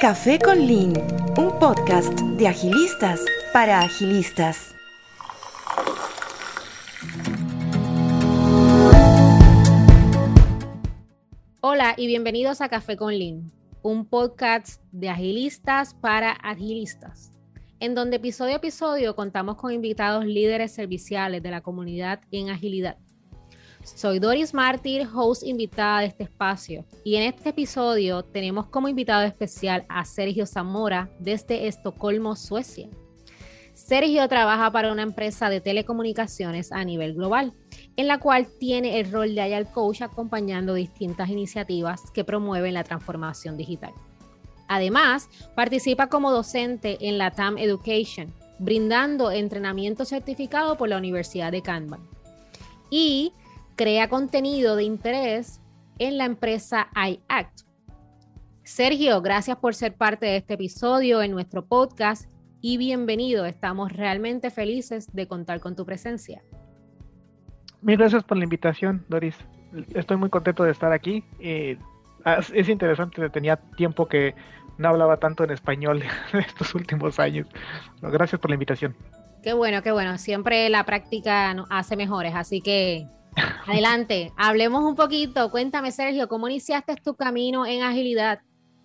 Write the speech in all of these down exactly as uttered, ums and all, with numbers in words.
Café con Lean, un podcast de agilistas para agilistas. Hola y bienvenidos a Café con Lean, un podcast de agilistas para agilistas, en donde episodio a episodio contamos con invitados líderes serviciales de la comunidad en agilidad. Soy Doris Mártir, host invitada de este espacio, y en este episodio tenemos como invitado especial a Sergio Zamora desde Estocolmo, Suecia. Sergio trabaja para una empresa de telecomunicaciones a nivel global, en la cual tiene el rol de Agile Coach acompañando distintas iniciativas que promueven la transformación digital. Además, participa como docente en la T A M Education, brindando entrenamiento certificado por la Universidad de Kanban. Y crea contenido de interés en la empresa iAct. Sergio, gracias por ser parte de este episodio en nuestro podcast y bienvenido. Estamos realmente felices de contar con tu presencia. Mil gracias por la invitación, Doris. Estoy muy contento de estar aquí. Eh, es interesante, tenía tiempo que no hablaba tanto en español en estos últimos años. Gracias por la invitación. Qué bueno, qué bueno. Siempre la práctica nos hace mejores, así que adelante, hablemos un poquito. Cuéntame, Sergio, ¿cómo iniciaste tu camino en agilidad?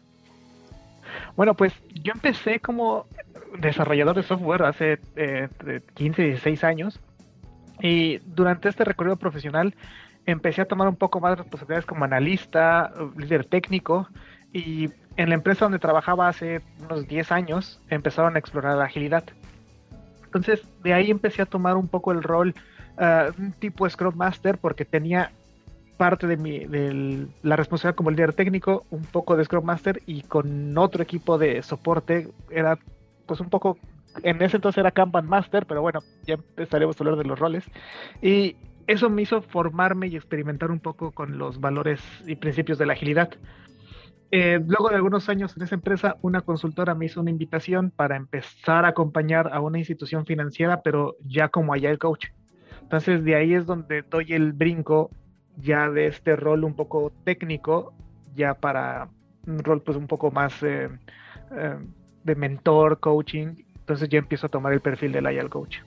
Bueno, pues yo empecé como desarrollador de software hace eh, quince, dieciséis años, y durante este recorrido profesional empecé a tomar un poco más de responsabilidades como analista, líder técnico, y en la empresa donde trabajaba hace unos diez años empezaron a explorar la agilidad. Entonces de ahí empecé a tomar un poco el rol Uh, un tipo Scrum Master, porque tenía parte de mi de la responsabilidad como líder técnico, un poco de Scrum Master, y con otro equipo de soporte era pues un poco, en ese entonces era Kanban Master, pero bueno, ya empezaremos a hablar de los roles, y eso me hizo formarme y experimentar un poco con los valores y principios de la agilidad. Eh, luego de algunos años en esa empresa, una consultora me hizo una invitación para empezar a acompañar a una institución financiera, pero ya como Agile Coach. Entonces de ahí es donde doy el brinco ya de este rol un poco técnico, ya para un rol pues un poco más eh, eh, de mentor, coaching. Entonces ya empiezo a tomar el perfil del Agile Coach.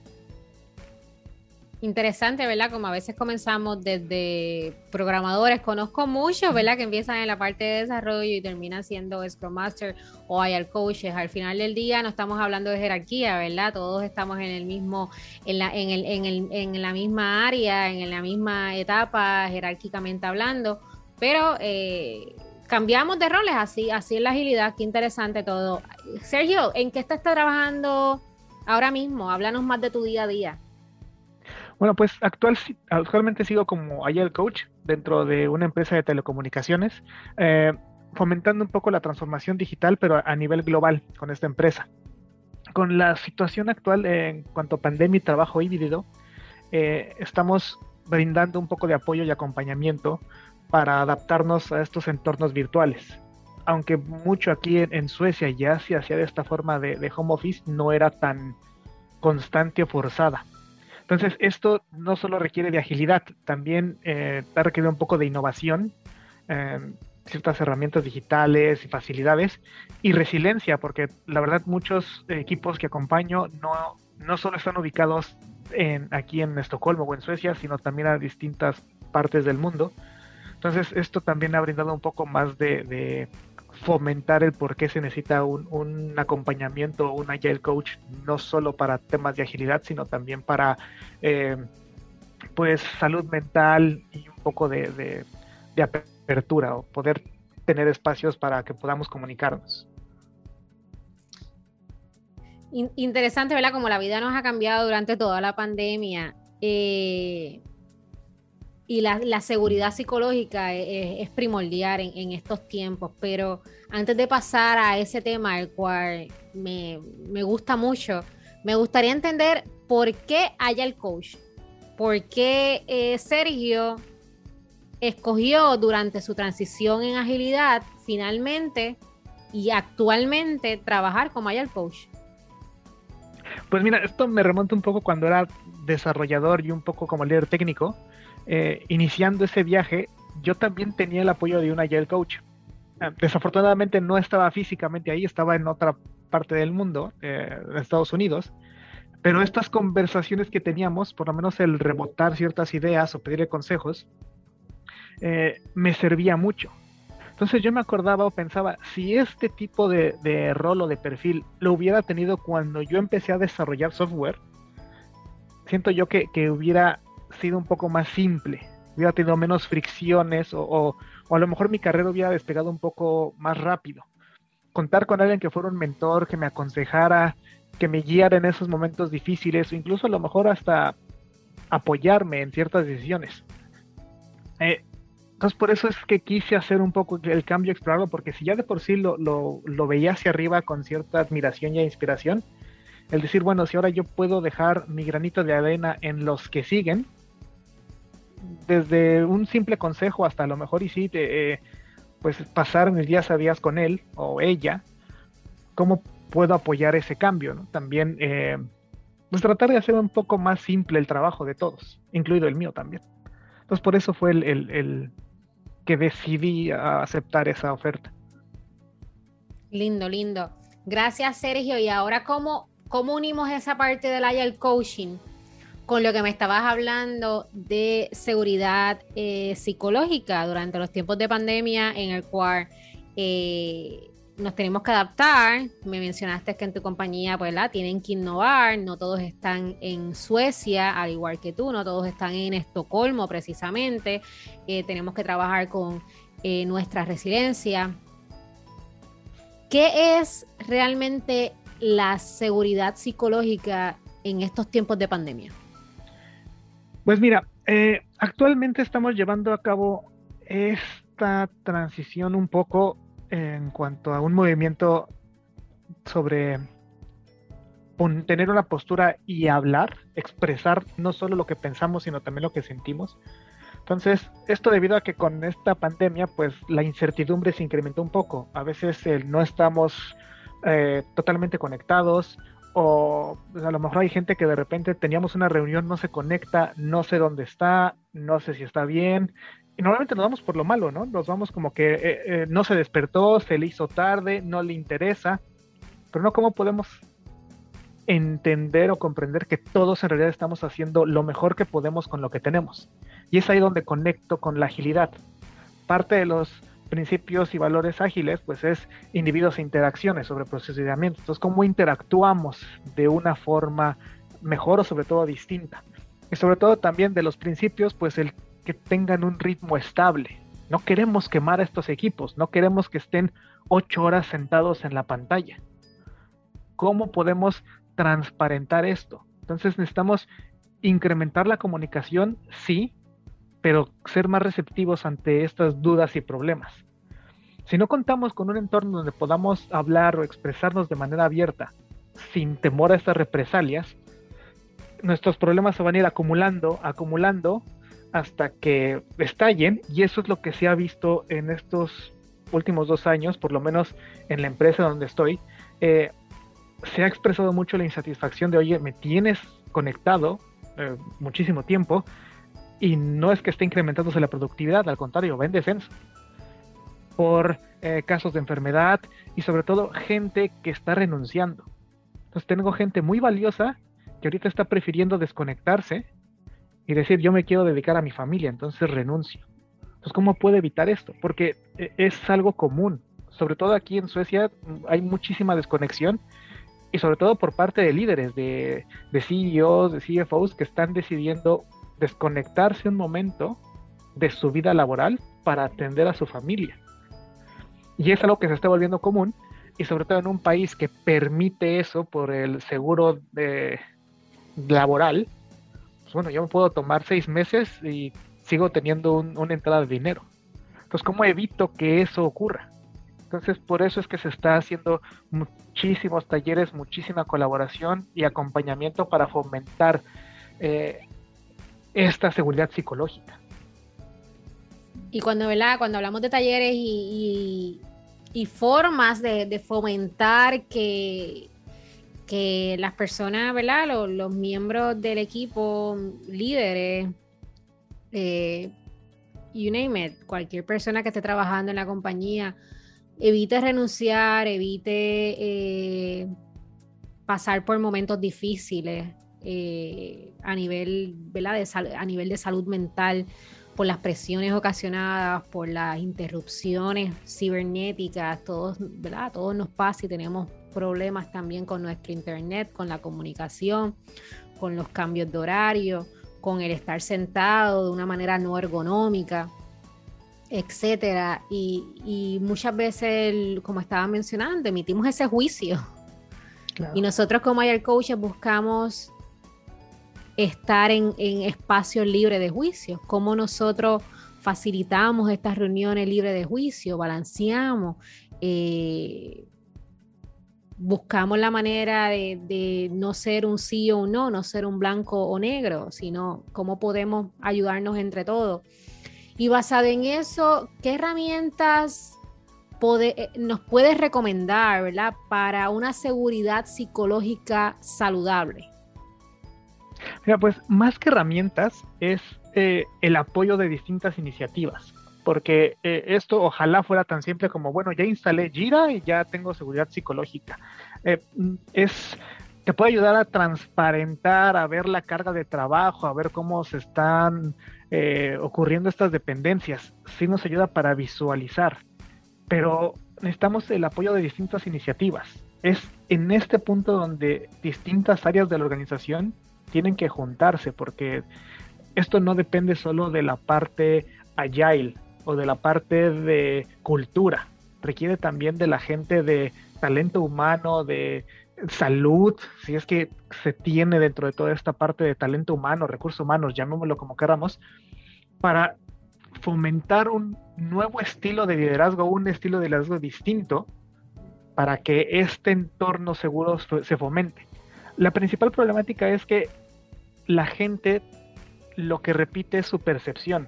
Interesante, ¿verdad? Como a veces comenzamos desde programadores, conozco muchos, ¿verdad? Que empiezan en la parte de desarrollo y terminan siendo Scrum Master o Agile Coaches. Al final del día no estamos hablando de jerarquía, ¿verdad? Todos estamos en el mismo, en la, en el, en el, en la misma área, en la misma etapa, jerárquicamente hablando, pero eh, cambiamos de roles, así, así es la agilidad. Qué interesante todo. Sergio, ¿en qué estás trabajando ahora mismo? Háblanos más de tu día a día. Bueno, pues actual, actualmente sigo como Agile Coach dentro de una empresa de telecomunicaciones, eh, fomentando un poco la transformación digital, pero a nivel global con esta empresa. Con la situación actual eh, en cuanto a pandemia y trabajo híbrido, eh, estamos brindando un poco de apoyo y acompañamiento para adaptarnos a estos entornos virtuales. Aunque mucho aquí en, en Suecia ya se hacía de esta forma de, de home office, no era tan constante o forzada. Entonces, esto no solo requiere de agilidad, también eh, requiere un poco de innovación, eh, ciertas herramientas digitales y facilidades, y resiliencia, porque la verdad muchos equipos que acompaño no, no solo están ubicados en, aquí en Estocolmo o en Suecia, sino también a distintas partes del mundo. Entonces, esto también ha brindado un poco más de, de fomentar el por qué se necesita un, un acompañamiento, un Agile Coach, no solo para temas de agilidad, sino también para eh, pues salud mental y un poco de, de, de apertura, o poder tener espacios para que podamos comunicarnos. Interesante, ¿verdad? Como la vida nos ha cambiado durante toda la pandemia. Eh... Y la, la seguridad psicológica es, es primordial en, en estos tiempos, pero antes de pasar a ese tema, el cual me, me gusta mucho, me gustaría entender por qué Agile Coach, por qué eh, Sergio escogió durante su transición en agilidad finalmente y actualmente trabajar como Agile Coach. Pues mira, esto me remonta un poco cuando era desarrollador y un poco como líder técnico. Eh, iniciando ese viaje, yo también tenía el apoyo de un Agile Coach. Desafortunadamente no estaba físicamente ahí, estaba en otra parte del mundo, eh, en Estados Unidos, pero estas conversaciones que teníamos, por lo menos el rebotar ciertas ideas o pedirle consejos, eh, me servía mucho. Entonces yo me acordaba o pensaba, si este tipo de, de rol o de perfil lo hubiera tenido cuando yo empecé a desarrollar software, siento yo que, que hubiera sido un poco más simple, hubiera tenido menos fricciones o, o, o a lo mejor mi carrera hubiera despegado un poco más rápido. Contar con alguien que fuera un mentor, que me aconsejara, que me guiara en esos momentos difíciles o incluso a lo mejor hasta apoyarme en ciertas decisiones. Eh, entonces por eso es que quise hacer un poco el cambio, explorarlo, porque si ya de por sí lo, lo, lo veía hacia arriba con cierta admiración y inspiración, el decir, bueno, si ahora yo puedo dejar mi granito de arena en los que siguen, desde un simple consejo hasta a lo mejor y sí, te, eh, pues pasar mis días a días con él o ella, ¿cómo puedo apoyar ese cambio, ¿no? También, eh, pues tratar de hacer un poco más simple el trabajo de todos, incluido el mío también. Entonces por eso fue el, el, el que decidí aceptar esa oferta. Lindo, lindo. Gracias, Sergio. Y ahora, ¿cómo, cómo unimos esa parte del Agile Coaching con lo que me estabas hablando de seguridad eh, psicológica durante los tiempos de pandemia en el cual eh, nos tenemos que adaptar? Me mencionaste que en tu compañía, pues, ¿la? Tienen que innovar, no todos están en Suecia, al igual que tú, no todos están en Estocolmo precisamente, eh, tenemos que trabajar con eh, nuestra resiliencia. ¿Qué es realmente la seguridad psicológica en estos tiempos de pandemia? Pues mira, eh, actualmente estamos llevando a cabo esta transición un poco en cuanto a un movimiento sobre un, tener una postura y hablar, expresar no solo lo que pensamos, sino también lo que sentimos. Entonces, esto debido a que con esta pandemia, pues la incertidumbre se incrementó un poco. A veces eh, no estamos eh, totalmente conectados, o pues, a lo mejor hay gente que de repente teníamos una reunión, no se conecta, no sé dónde está, no sé si está bien. Y normalmente nos vamos por lo malo, ¿no? Nos vamos como que eh, eh, no se despertó, se le hizo tarde, no le interesa, pero no cómo podemos entender o comprender que todos en realidad estamos haciendo lo mejor que podemos con lo que tenemos. Y es ahí donde conecto con la agilidad. Parte de los principios y valores ágiles, pues es individuos e interacciones sobre procesamiento. Entonces, cómo interactuamos de una forma mejor o sobre todo distinta. Y sobre todo también de los principios, pues el que tengan un ritmo estable. No queremos quemar a estos equipos, no queremos que estén ocho horas sentados en la pantalla. ¿Cómo podemos transparentar esto? Entonces necesitamos incrementar la comunicación, sí, pero ser más receptivos ante estas dudas y problemas. Si no contamos con un entorno donde podamos hablar o expresarnos de manera abierta, sin temor a estas represalias, nuestros problemas se van a ir acumulando, acumulando, hasta que estallen, y eso es lo que se ha visto en estos últimos dos años, por lo menos en la empresa donde estoy. Eh, se ha expresado mucho la insatisfacción de, oye, me tienes conectado eh, muchísimo tiempo, y no es que esté incrementándose la productividad, al contrario, va en descenso. Por eh, casos de enfermedad y sobre todo gente que está renunciando. Entonces tengo gente muy valiosa que ahorita está prefiriendo desconectarse y decir, yo me quiero dedicar a mi familia, entonces renuncio. Entonces, ¿cómo puedo evitar esto? Porque es algo común. Sobre todo aquí en Suecia hay muchísima desconexión, y sobre todo por parte de líderes, de, de C E Os, de C F Os, que están decidiendo desconectarse un momento de su vida laboral para atender a su familia. Y es algo que se está volviendo común, y sobre todo en un país que permite eso por el seguro de, laboral. Pues bueno, yo me puedo tomar seis meses y sigo teniendo un, una entrada de dinero. Entonces, ¿cómo evito que eso ocurra? Entonces, por eso es que se está haciendo muchísimos talleres, muchísima colaboración y acompañamiento para fomentar eh, esta seguridad psicológica. Y cuando, ¿verdad? Cuando hablamos de talleres y, y, y formas de, de fomentar que, que las personas, ¿verdad? Los, los miembros del equipo, líderes, eh, you name it, cualquier persona que esté trabajando en la compañía, evite renunciar, evite eh, pasar por momentos difíciles eh, a nivel, ¿verdad? De sal- a nivel de salud mental, por las presiones ocasionadas, por las interrupciones cibernéticas, todos, ¿verdad? A todos nos pasa y tenemos problemas también con nuestro internet, con la comunicación, con los cambios de horario, con el estar sentado de una manera no ergonómica, etcétera. Y, y muchas veces, como estaba mencionando, emitimos ese juicio. Claro. Y nosotros como Agile Coaches buscamos estar en, en espacios libres de juicio. Cómo nosotros facilitamos estas reuniones libres de juicio, balanceamos, eh, buscamos la manera de, de no ser un sí o un no, no ser un blanco o negro, sino cómo podemos ayudarnos entre todos. Y basado en eso, ¿qué herramientas pode, nos puedes recomendar, ¿verdad?, para una seguridad psicológica saludable? Mira, pues más que herramientas es eh, el apoyo de distintas iniciativas, porque eh, esto ojalá fuera tan simple como, bueno, ya instalé Jira y ya tengo seguridad psicológica. Eh, es, te puede ayudar a transparentar, a ver la carga de trabajo, a ver cómo se están eh, ocurriendo estas dependencias. Sí nos ayuda para visualizar, pero necesitamos el apoyo de distintas iniciativas. Es en este punto donde distintas áreas de la organización tienen que juntarse, porque esto no depende solo de la parte agile o de la parte de cultura, requiere también de la gente de talento humano, de salud, si es que se tiene dentro de toda esta parte de talento humano, recursos humanos, llamémoslo como queramos, para fomentar un nuevo estilo de liderazgo, un estilo de liderazgo distinto, para que este entorno seguro se fomente. La principal problemática es que la gente lo que repite es su percepción.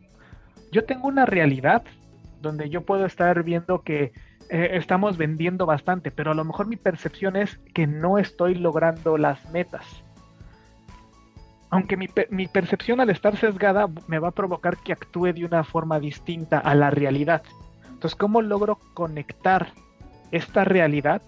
Yo tengo una realidad donde yo puedo estar viendo que eh, estamos vendiendo bastante, pero a lo mejor mi percepción es que no estoy logrando las metas. Aunque mi, mi percepción al estar sesgada me va a provocar que actúe de una forma distinta a la realidad. Entonces, ¿cómo logro conectar esta realidad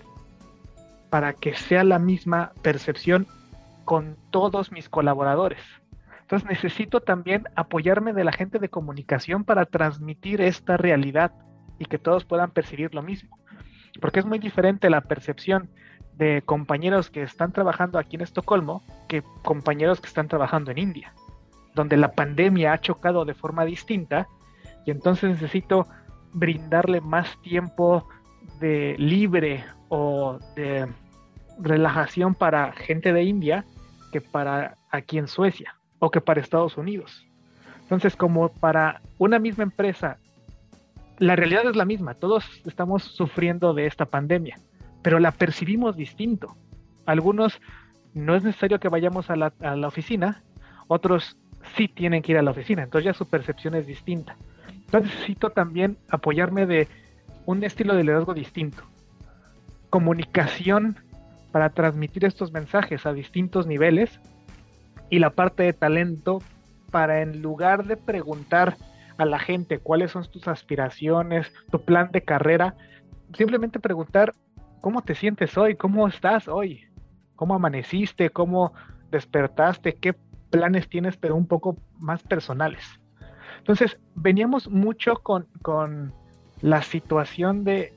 para que sea la misma percepción con todos mis colaboradores? Entonces necesito también apoyarme de la gente de comunicación para transmitir esta realidad y que todos puedan percibir lo mismo, porque es muy diferente la percepción de compañeros que están trabajando aquí en Estocolmo que compañeros que están trabajando en India, donde la pandemia ha chocado de forma distinta, y entonces necesito brindarle más tiempo de libre o de relajación para gente de India que para aquí en Suecia o que para Estados Unidos. Entonces, como para una misma empresa, la realidad es la misma, todos estamos sufriendo de esta pandemia, pero la percibimos distinto. Algunos no es necesario que vayamos a la, a la oficina, otros sí tienen que ir a la oficina, entonces ya su percepción es distinta. Entonces necesito también apoyarme de un estilo de liderazgo distinto, comunicación para transmitir estos mensajes a distintos niveles, y la parte de talento para, en lugar de preguntar a la gente cuáles son tus aspiraciones, tu plan de carrera, simplemente preguntar cómo te sientes hoy, cómo estás hoy, cómo amaneciste, cómo despertaste, qué planes tienes, pero un poco más personales. Entonces, veníamos mucho con, con la situación de,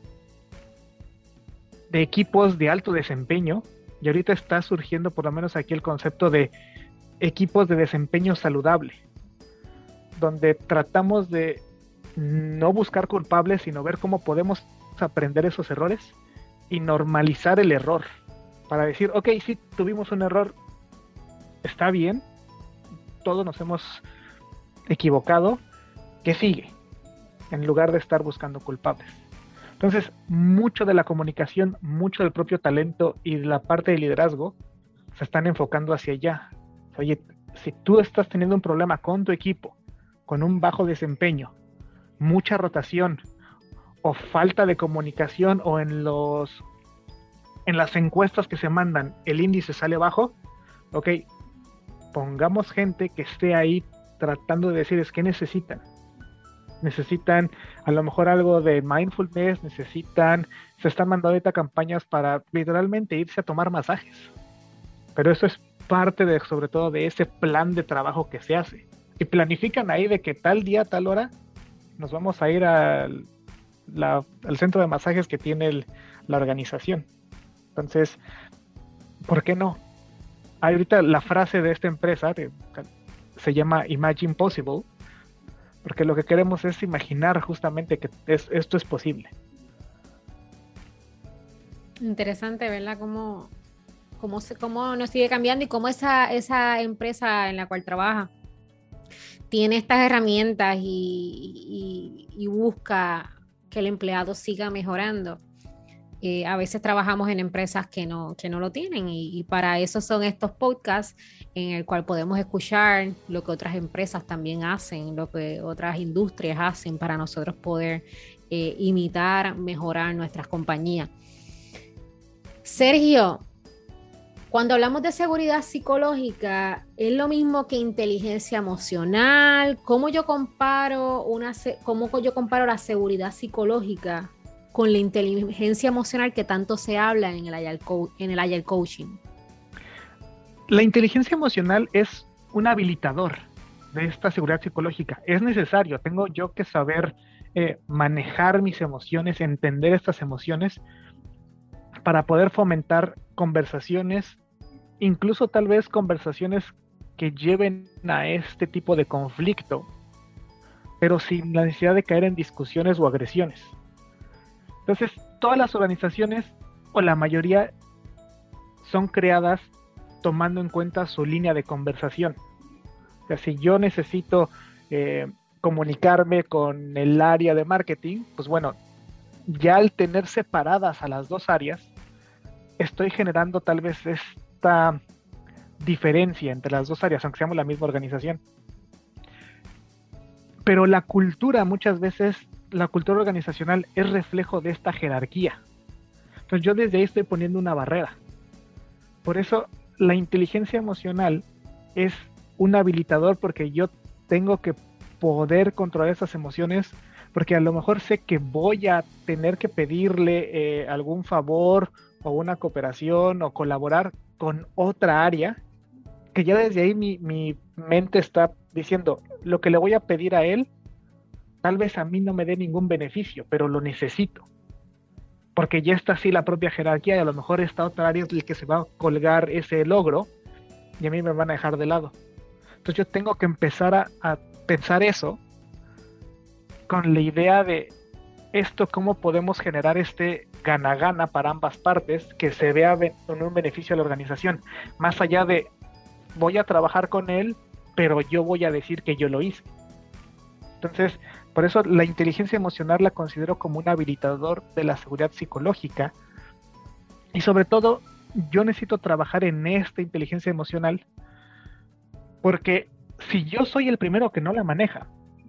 de equipos de alto desempeño, y ahorita está surgiendo por lo menos aquí el concepto de equipos de desempeño saludable, donde tratamos de no buscar culpables, sino ver cómo podemos aprender esos errores y normalizar el error, para decir, ok, sí, tuvimos un error, está bien, todos nos hemos equivocado, ¿qué sigue? En lugar de estar buscando culpables. Entonces, mucho de la comunicación, mucho del propio talento y de la parte de liderazgo se están enfocando hacia allá. Oye, si tú estás teniendo un problema con tu equipo, con un bajo desempeño, mucha rotación o falta de comunicación, o en los en las encuestas que se mandan el índice sale bajo, ok, pongamos gente que esté ahí tratando de decir es que necesitan. necesitan a lo mejor algo de mindfulness, necesitan, se están mandando ahorita campañas para literalmente irse a tomar masajes. Pero eso es parte de, sobre todo, de ese plan de trabajo que se hace. Y planifican ahí de que tal día, tal hora, nos vamos a ir al, la, al centro de masajes que tiene el, la organización. Entonces, ¿por qué no? Ahorita la frase de esta empresa de, se llama Imagine Possible, porque lo que queremos es imaginar justamente que es, esto es posible. Interesante, ¿verdad? Cómo, cómo, se, cómo nos sigue cambiando y cómo esa, esa empresa en la cual trabaja tiene estas herramientas y, y, y busca que el empleado siga mejorando. Eh, a veces trabajamos en empresas que no, que no lo tienen y, y para eso son estos podcasts en el cual podemos escuchar lo que otras empresas también hacen, lo que otras industrias hacen para nosotros poder eh, imitar, mejorar nuestras compañías. Sergio, cuando hablamos de seguridad psicológica, ¿es lo mismo que inteligencia emocional? ¿Cómo yo comparo, una, cómo yo comparo la seguridad psicológica con la inteligencia emocional que tanto se habla en el Agile, Co- en el Agile Coaching? La inteligencia emocional es un habilitador de esta seguridad psicológica. Es necesario, tengo yo que saber eh, manejar mis emociones, entender estas emociones para poder fomentar conversaciones, incluso tal vez conversaciones que lleven a este tipo de conflicto, pero sin la necesidad de caer en discusiones o agresiones. Entonces, todas las organizaciones, o la mayoría, son creadas tomando en cuenta su línea de conversación. O sea, si yo necesito eh, comunicarme con el área de marketing, pues bueno, ya al tener separadas a las dos áreas, estoy generando tal vez esta diferencia entre las dos áreas, aunque seamos la misma organización. Pero la cultura, muchas veces, la cultura organizacional es reflejo de esta jerarquía. Entonces yo desde ahí estoy poniendo una barrera. Por eso la inteligencia emocional es un habilitador, porque yo tengo que poder controlar esas emociones, porque a lo mejor sé que voy a tener que pedirle eh, algún favor o una cooperación o colaborar con otra área, que ya desde ahí mi, mi mente está diciendo, lo que le voy a pedir a él, tal vez a mí no me dé ningún beneficio, pero lo necesito. Porque ya está así la propia jerarquía y a lo mejor esta otra área es el que se va a colgar ese logro y a mí me van a dejar de lado. Entonces yo tengo que empezar a, a pensar eso con la idea de esto, cómo podemos generar este gana-gana para ambas partes que se vea con un beneficio a la organización, más allá de voy a trabajar con él, pero yo voy a decir que yo lo hice. Entonces, por eso la inteligencia emocional la considero como un habilitador de la seguridad psicológica. Y sobre todo, yo necesito trabajar en esta inteligencia emocional, porque si yo soy el primero que no la maneja,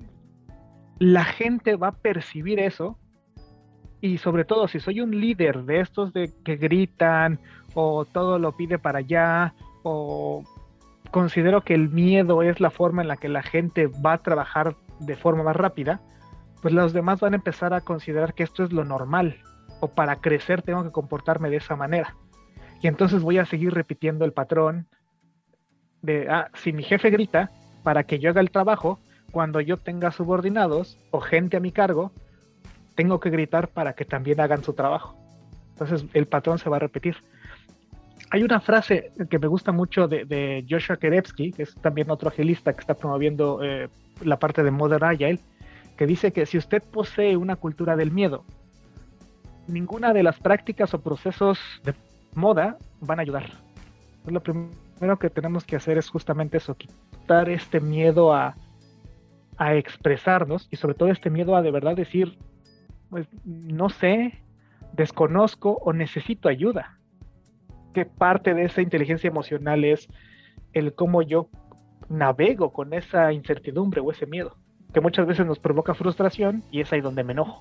la gente va a percibir eso. Y sobre todo, si soy un líder de estos de que gritan o todo lo pide para allá, o considero que el miedo es la forma en la que la gente va a trabajar de forma más rápida, pues los demás van a empezar a considerar que esto es lo normal, o para crecer tengo que comportarme de esa manera. Y entonces voy a seguir repitiendo el patrón de, ah, si mi jefe grita para que yo haga el trabajo, cuando yo tenga subordinados o gente a mi cargo, tengo que gritar para que también hagan su trabajo. Entonces el patrón se va a repetir. Hay una frase que me gusta mucho de, de Joshua Kerepsky, que es también otro agilista que está promoviendo eh, la parte de Modern Agile, que dice que si usted posee una cultura del miedo, ninguna de las prácticas o procesos de moda van a ayudar. Entonces, lo primero que tenemos que hacer es justamente eso, quitar este miedo a, a expresarnos, y sobre todo este miedo a de verdad decir, pues no sé, desconozco o necesito ayuda. Que parte de esa inteligencia emocional es el cómo yo navego con esa incertidumbre o ese miedo, que muchas veces nos provoca frustración, y es ahí donde me enojo.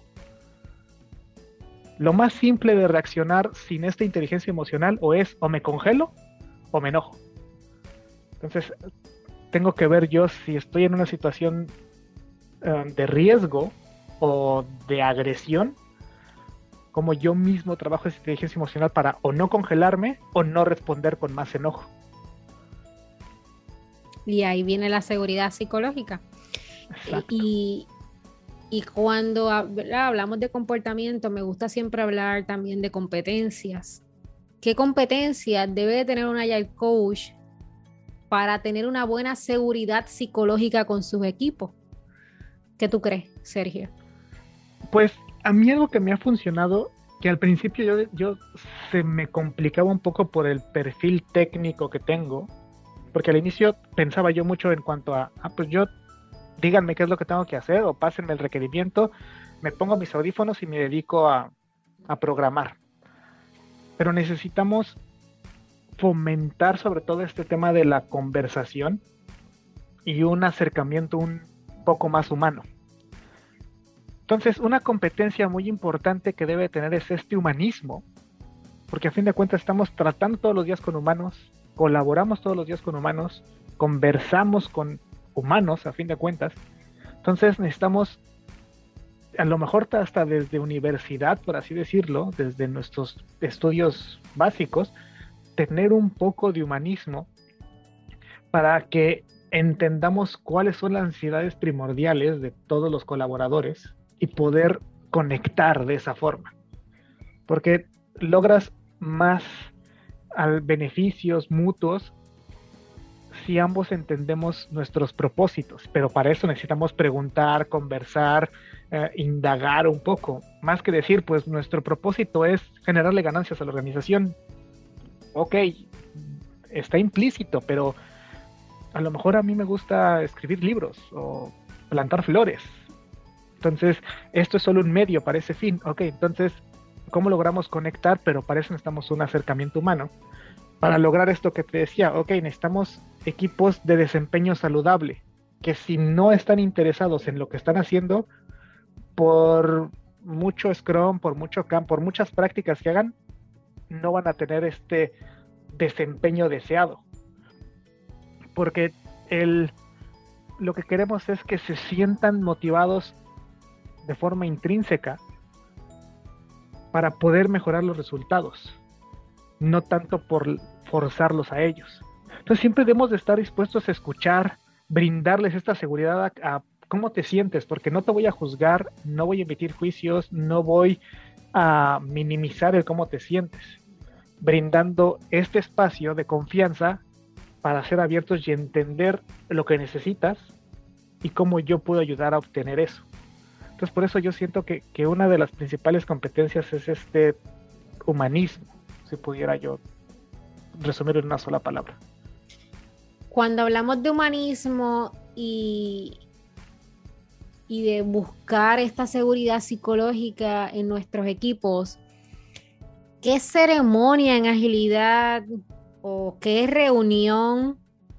Lo más simple de reaccionar sin esta inteligencia emocional o es o me congelo o me enojo. Entonces tengo que ver yo si estoy en una situación um, de riesgo o de agresión, como yo mismo trabajo esa inteligencia emocional para o no congelarme o no responder con más enojo. Y ahí viene la seguridad psicológica. Exacto. Y, y cuando ¿verdad? hablamos de comportamiento, me gusta siempre hablar también de competencias. ¿Qué competencias debe de tener un Agile Coach para tener una buena seguridad psicológica con sus equipos? ¿Qué tú crees, Sergio? Pues a mí algo que me ha funcionado, que al principio yo, yo se me complicaba un poco por el perfil técnico que tengo, porque al inicio pensaba yo mucho en cuanto a, ah, pues yo, díganme qué es lo que tengo que hacer o pásenme el requerimiento, me pongo mis audífonos y me dedico a, a programar. Pero necesitamos fomentar sobre todo este tema de la conversación y un acercamiento un poco más humano. Entonces, una competencia muy importante que debe tener es este humanismo, porque a fin de cuentas estamos tratando todos los días con humanos, colaboramos todos los días con humanos, conversamos con humanos a fin de cuentas. Entonces necesitamos, a lo mejor hasta desde universidad, por así decirlo, desde nuestros estudios básicos, tener un poco de humanismo para que entendamos cuáles son las necesidades primordiales de todos los colaboradores y poder conectar de esa forma, porque logras más al beneficios mutuos si ambos entendemos nuestros propósitos, pero para eso necesitamos preguntar, conversar, eh, indagar un poco, más que decir, pues nuestro propósito es generarle ganancias a la organización. Ok, está implícito, pero a lo mejor a mí me gusta escribir libros o plantar flores. Entonces, esto es solo un medio para ese fin. Ok, entonces, ¿cómo logramos conectar? Pero para eso necesitamos un acercamiento humano. Para lograr esto que te decía, ok, necesitamos equipos de desempeño saludable, que si no están interesados en lo que están haciendo, por mucho Scrum, por mucho Camp, por muchas prácticas que hagan, no van a tener este desempeño deseado. Porque el, lo que queremos es que se sientan motivados de forma intrínseca para poder mejorar los resultados, no tanto por forzarlos a ellos. Entonces siempre debemos de estar dispuestos a escuchar, brindarles esta seguridad a, a cómo te sientes, porque no te voy a juzgar, no voy a emitir juicios, no voy a minimizar el cómo te sientes, brindando este espacio de confianza para ser abiertos y entender lo que necesitas y cómo yo puedo ayudar a obtener eso. Entonces por eso yo siento que, que una de las principales competencias es este humanismo, si pudiera yo resumir en una sola palabra. Cuando hablamos de humanismo y, y de buscar esta seguridad psicológica en nuestros equipos, ¿qué ceremonia en agilidad o qué reunión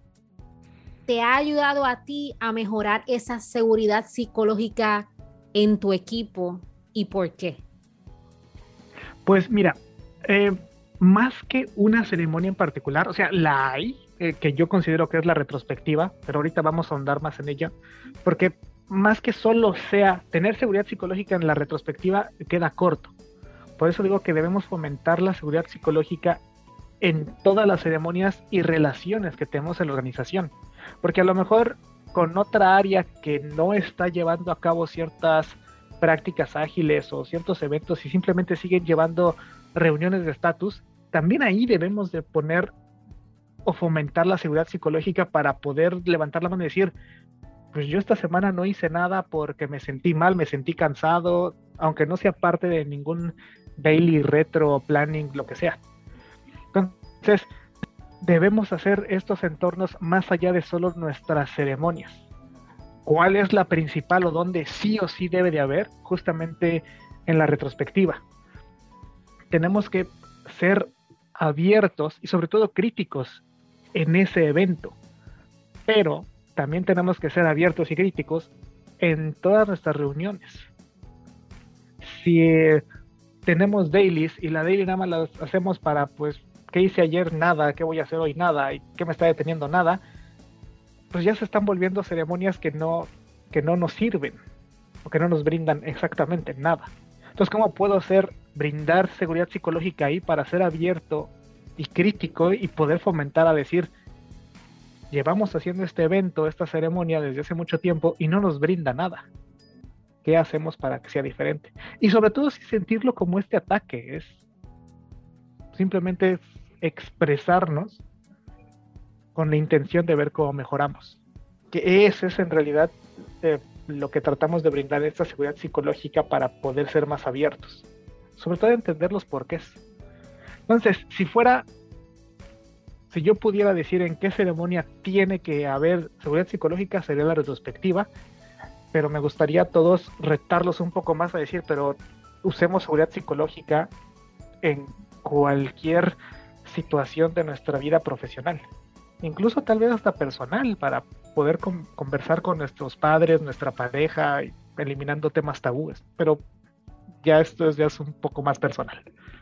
te ha ayudado a ti a mejorar esa seguridad psicológica en tu equipo y por qué? Pues mira, eh, más que una ceremonia en particular, o sea, la hay, eh, que yo considero que es la retrospectiva, pero ahorita vamos a ahondar más en ella, porque más que solo sea tener seguridad psicológica en la retrospectiva, queda corto. Por eso digo que debemos fomentar la seguridad psicológica en todas las ceremonias y relaciones que tenemos en la organización, porque a lo mejor con otra área que no está llevando a cabo ciertas prácticas ágiles o ciertos eventos y simplemente siguen llevando reuniones de estatus, también ahí debemos de poner o fomentar la seguridad psicológica para poder levantar la mano y decir, pues yo esta semana no hice nada porque me sentí mal, me sentí cansado, aunque no sea parte de ningún daily retro planning, lo que sea. Entonces, debemos hacer estos entornos más allá de solo nuestras ceremonias. ¿Cuál es la principal o dónde sí o sí debe de haber? Justamente en la retrospectiva. Tenemos que ser abiertos y sobre todo críticos en ese evento, pero también tenemos que ser abiertos y críticos en todas nuestras reuniones. Si eh, tenemos dailies y la daily nada más las hacemos para, pues, ¿qué hice ayer? Nada. ¿Qué voy a hacer hoy? Nada. ¿Y qué me está deteniendo? Nada. Pues ya se están volviendo ceremonias que no, que no nos sirven o que no nos brindan exactamente nada. Entonces, ¿cómo puedo hacer, brindar seguridad psicológica ahí para ser abierto y crítico y poder fomentar a decir, llevamos haciendo este evento, esta ceremonia desde hace mucho tiempo y no nos brinda nada? ¿Qué hacemos para que sea diferente? Y sobre todo, sin sentirlo como este ataque, es simplemente expresarnos con la intención de ver cómo mejoramos. Que ese es en realidad eh, lo que tratamos de brindar, esta seguridad psicológica para poder ser más abiertos. Sobre todo entender los porqués. Entonces, si fuera, si yo pudiera decir en qué ceremonia tiene que haber seguridad psicológica, sería la retrospectiva, pero me gustaría a todos retarlos un poco más a decir, pero usemos seguridad psicológica en cualquier situación de nuestra vida profesional, incluso tal vez hasta personal, para poder con, conversar con nuestros padres, nuestra pareja, eliminando temas tabúes, pero ya esto es, ya es un poco más personal.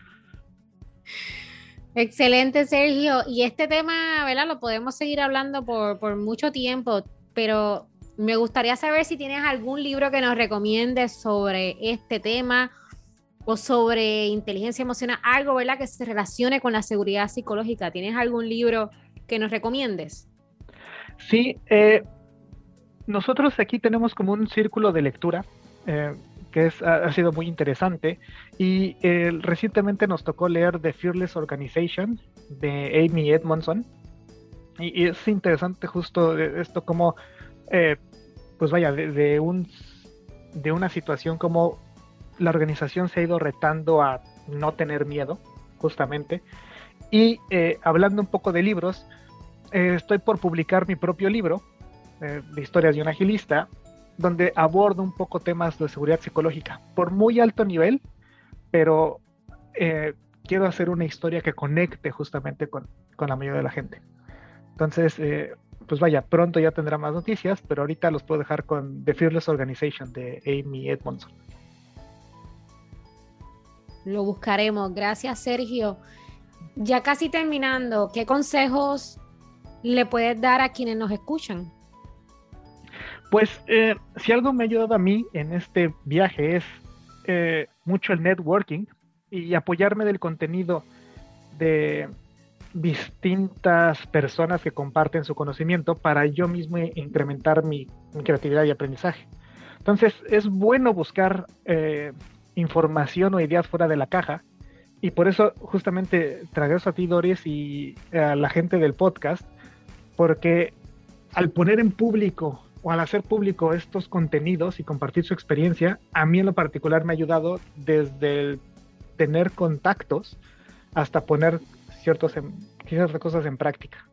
Excelente, Sergio. Y este tema, ¿verdad? Lo podemos seguir hablando por, por mucho tiempo, pero me gustaría saber si tienes algún libro que nos recomiendes sobre este tema o sobre inteligencia emocional, algo, ¿verdad?, que se relacione con la seguridad psicológica. ¿Tienes algún libro que nos recomiendes? Sí, eh, nosotros aquí tenemos como un círculo de lectura eh, que es, ha, ha sido muy interesante, y eh, recientemente nos tocó leer The Fearless Organization de Amy Edmondson, y, y es interesante justo esto como eh, pues vaya, de, de, un, de una situación como la organización se ha ido retando a no tener miedo, justamente. Y eh, hablando un poco de libros, eh, estoy por publicar mi propio libro eh, de historias de un agilista, donde abordo un poco temas de seguridad psicológica, por muy alto nivel, pero eh, quiero hacer una historia que conecte justamente con, con la mayoría de la gente. Entonces, eh, pues vaya, pronto ya tendrá más noticias, pero ahorita los puedo dejar con The Fearless Organization de Amy Edmondson. Lo buscaremos. Gracias, Sergio. Ya casi terminando, ¿qué consejos le puedes dar a quienes nos escuchan? Pues eh, si algo me ha ayudado a mí en este viaje es eh, mucho el networking y apoyarme del contenido de distintas personas que comparten su conocimiento para yo mismo incrementar mi, mi creatividad y aprendizaje. Entonces es bueno buscar eh, información o ideas fuera de la caja, y por eso justamente tragué a ti, Doris, y a la gente del podcast, porque al poner en público o al hacer público estos contenidos y compartir su experiencia, a mí en lo particular me ha ayudado desde el tener contactos hasta poner ciertos en, ciertas cosas en práctica.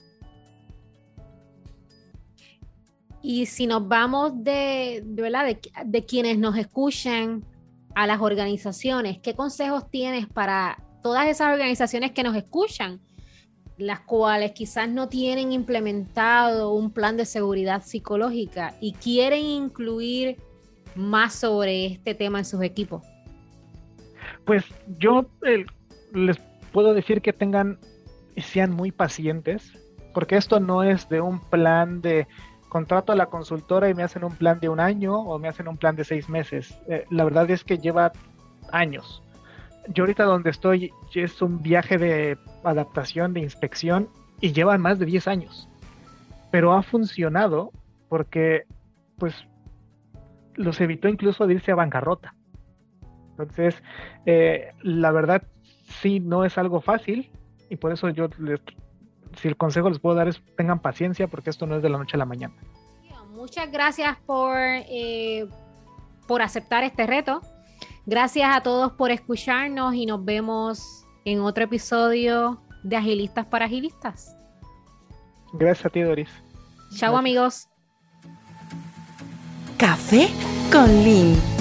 Y si nos vamos de, de, ¿verdad? de, de quienes nos escuchan a las organizaciones, ¿qué consejos tienes para todas esas organizaciones que nos escuchan, las cuales quizás no tienen implementado un plan de seguridad psicológica y quieren incluir más sobre este tema en sus equipos? Pues yo eh, les puedo decir que tengan y sean muy pacientes, porque esto no es de un plan de contrato a la consultora y me hacen un plan de un año o me hacen un plan de seis meses. Eh, la verdad es que lleva años. Yo ahorita donde estoy es un viaje de adaptación, de inspección, y llevan más de diez años. Pero ha funcionado porque pues los evitó incluso de irse a bancarrota. Entonces, eh, la verdad sí no es algo fácil, y por eso yo les, si el consejo les puedo dar es tengan paciencia, porque esto no es de la noche a la mañana. Muchas gracias por, eh, por aceptar este reto. Gracias a todos por escucharnos y nos vemos en otro episodio de Agilistas para Agilistas. Gracias a ti, Doris. Chao, amigos. Café con Lynn.